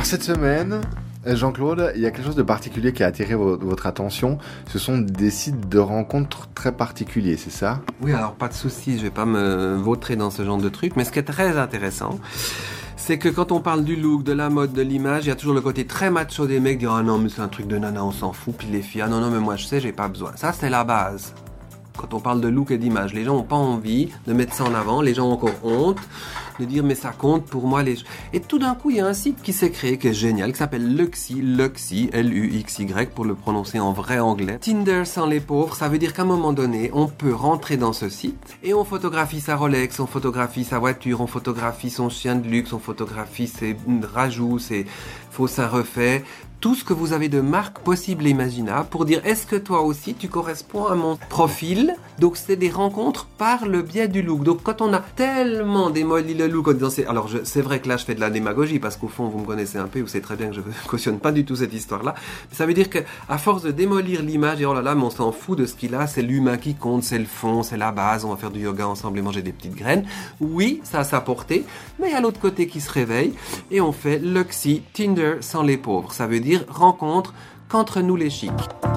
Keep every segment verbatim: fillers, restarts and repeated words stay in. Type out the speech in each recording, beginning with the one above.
Alors cette semaine, Jean-Claude, il y a quelque chose de particulier qui a attiré vo- votre attention. Ce sont des sites de rencontres très particuliers, c'est ça ? Oui, alors pas de souci, je vais pas me vautrer dans ce genre de truc, mais ce qui est très intéressant, c'est que quand on parle du look, de la mode, de l'image, il y a toujours le côté très macho des mecs qui disent « Ah non, mais c'est un truc de nana, on s'en fout », puis les filles « Ah non, non, mais moi je sais, j'ai pas besoin ». Ça, c'est la base. Quand on parle de look et d'image, les gens n'ont pas envie de mettre ça en avant, les gens ont encore honte de dire mais ça compte pour moi. Les... Et tout d'un coup, il y a un site qui s'est créé, qui est génial, qui s'appelle Luxy, Luxy, L U X Y pour le prononcer en vrai anglais. Tinder sans les pauvres, ça veut dire qu'à un moment donné, on peut rentrer dans ce site et on photographie sa Rolex, on photographie sa voiture, on photographie son chien de luxe, on photographie ses rajouts, ses faux seins refaits, tout ce que vous avez de marques possibles et imaginables pour dire est-ce que toi aussi tu corresponds à mon profil. Donc c'est des rencontres par le biais du look. Donc quand on a tellement démoli le look en disant c'est... alors je... c'est vrai que là je fais de la démagogie parce qu'au fond vous me connaissez un peu, vous savez très bien que je ne cautionne pas du tout cette histoire là, mais ça veut dire que à force de démolir l'image et oh là là mais on s'en fout de ce qu'il a, c'est l'humain qui compte, c'est le fond, c'est la base, on va faire du yoga ensemble et manger des petites graines. Oui, ça a sa portée, mais il y a l'autre côté qui se réveille et on fait Luxy, Tinder sans les pauvres. Ça veut dire rencontre qu'entre nous les chics.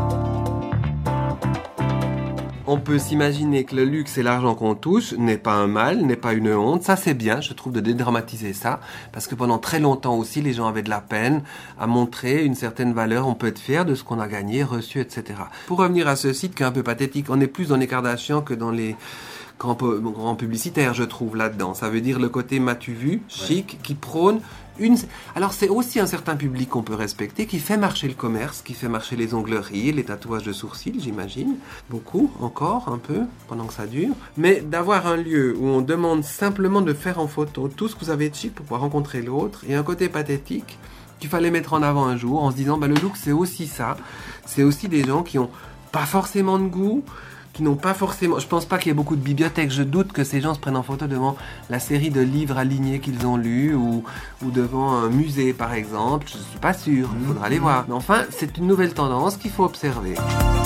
On peut s'imaginer que le luxe et l'argent qu'on touche n'est pas un mal, n'est pas une honte. Ça, c'est bien, je trouve, de dédramatiser ça. Parce que pendant très longtemps aussi, les gens avaient de la peine à montrer une certaine valeur. On peut être fier de ce qu'on a gagné, reçu, et cetera. Pour revenir à ce site qui est un peu pathétique, on est plus dans les Kardashians que dans les grands, grands publicitaires, je trouve, là-dedans. Ça veut dire le côté m'as-tu vu, chic, qui prône une... Alors c'est aussi un certain public qu'on peut respecter, qui fait marcher le commerce, qui fait marcher les ongleries, les tatouages de sourcils, j'imagine. Beaucoup, encore, un peu, pendant que ça dure. Mais d'avoir un lieu où on demande simplement de faire en photo tout ce que vous avez de chic pour pouvoir rencontrer l'autre, et un côté pathétique qu'il fallait mettre en avant un jour, en se disant, bah, le look c'est aussi ça. C'est aussi des gens qui ont pas forcément de goût, qui n'ont pas forcément... Je pense pas qu'il y ait beaucoup de bibliothèques. Je doute que ces gens se prennent en photo devant la série de livres alignés qu'ils ont lus ou, ou devant un musée, par exemple. Je suis pas sûr. Il faudra aller voir. Mais enfin, c'est une nouvelle tendance qu'il faut observer.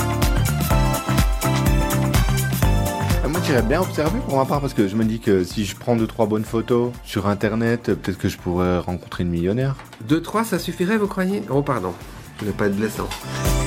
Moi, j'irais bien observer pour ma part parce que je me dis que si je prends deux trois bonnes photos sur Internet, peut-être que je pourrais rencontrer une millionnaire. Deux, trois, ça suffirait, vous croyez ? Oh, pardon. Je n'ai pas de blessant.